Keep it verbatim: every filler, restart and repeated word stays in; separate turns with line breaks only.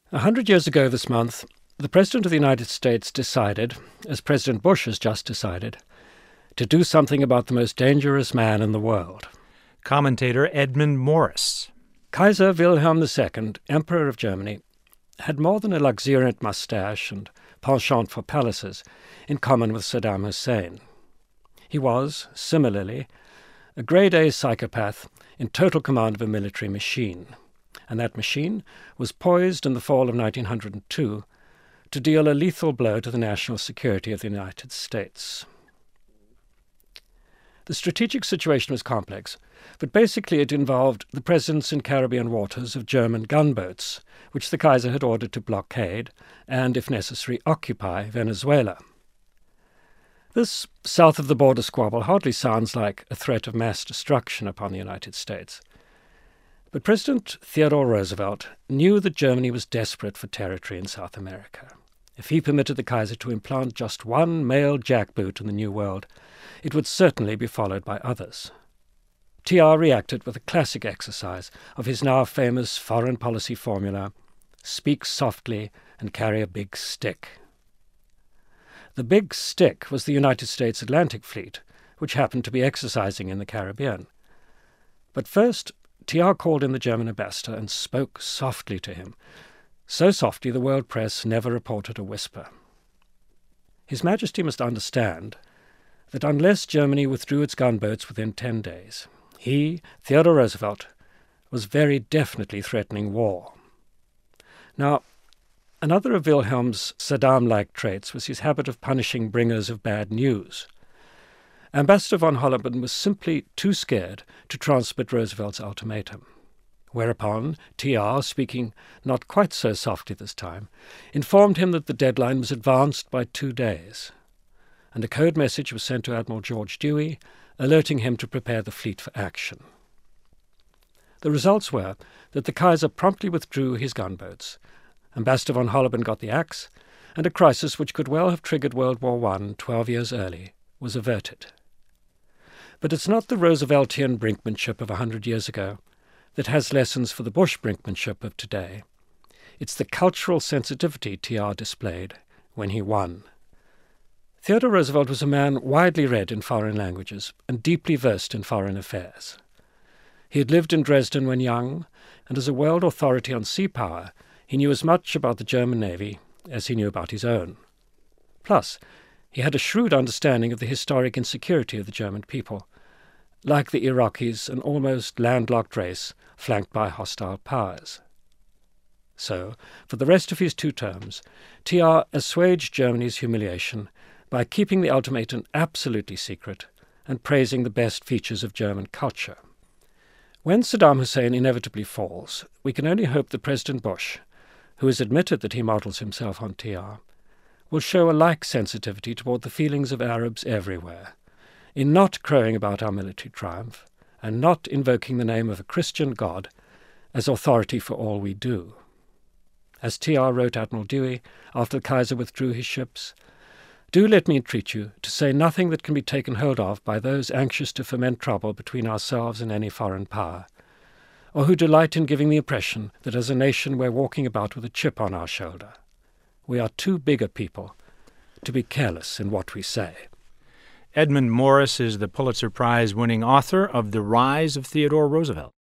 A hundred years ago this month, the President of the United States decided, as President Bush has just decided, to do something about the most dangerous man in the world.
Commentator Edmund Morris.
Kaiser Wilhelm the Second, Emperor of Germany, had more than a luxuriant moustache and penchant for palaces in common with Saddam Hussein. He was, similarly, a grade-A psychopath in total command of a military machine, and that machine was poised in the fall of nineteen hundred two to deal a lethal blow to the national security of the United States. The strategic situation was complex, but basically it involved the presence in Caribbean waters of German gunboats, which the Kaiser had ordered to blockade and, if necessary, occupy Venezuela. This south-of-the-border squabble hardly sounds like a threat of mass destruction upon the United States. But President Theodore Roosevelt knew that Germany was desperate for territory in South America. If he permitted the Kaiser to implant just one male jackboot in the New World, it would certainly be followed by others. T R reacted with a classic exercise of his now famous foreign policy formula: speak softly and carry a big stick. The big stick was the United States Atlantic Fleet, which happened to be exercising in the Caribbean. But first, T R called in the German ambassador and spoke softly to him, so softly the world press never reported a whisper. His Majesty must understand that unless Germany withdrew its gunboats within ten days, he, Theodore Roosevelt, was very definitely threatening war. Now, another of Wilhelm's Saddam-like traits was his habit of punishing bringers of bad news. Ambassador von Holleben was simply too scared to transmit Roosevelt's ultimatum, whereupon T R, speaking not quite so softly this time, informed him that the deadline was advanced by two days, and a code message was sent to Admiral George Dewey, alerting him to prepare the fleet for action. The results were that the Kaiser promptly withdrew his gunboats, Ambassador von Holleben got the axe, and a crisis which could well have triggered World War One twelve years early was averted. But it's not the Rooseveltian brinkmanship of a hundred years ago that has lessons for the Bush brinkmanship of today. It's the cultural sensitivity T R displayed when he won. Theodore Roosevelt was a man widely read in foreign languages and deeply versed in foreign affairs. He had lived in Dresden when young, and as a world authority on sea power, he knew as much about the German Navy as he knew about his own. Plus, he had a shrewd understanding of the historic insecurity of the German people. Like the Iraqis, an almost landlocked race flanked by hostile powers. So, for the rest of his two terms, T R assuaged Germany's humiliation by keeping the ultimatum absolutely secret and praising the best features of German culture. When Saddam Hussein inevitably falls, we can only hope that President Bush, who has admitted that he models himself on T R, will show a like sensitivity toward the feelings of Arabs everywhere, in not crowing about our military triumph and not invoking the name of a Christian God as authority for all we do. As T R wrote Admiral Dewey after the Kaiser withdrew his ships, "Do let me entreat you to say nothing that can be taken hold of by those anxious to foment trouble between ourselves and any foreign power, or who delight in giving the impression that as a nation we're walking about with a chip on our shoulder. We are too big a people to be careless in what we say."
Edmund Morris is the Pulitzer Prize-winning author of The Rise of Theodore Roosevelt.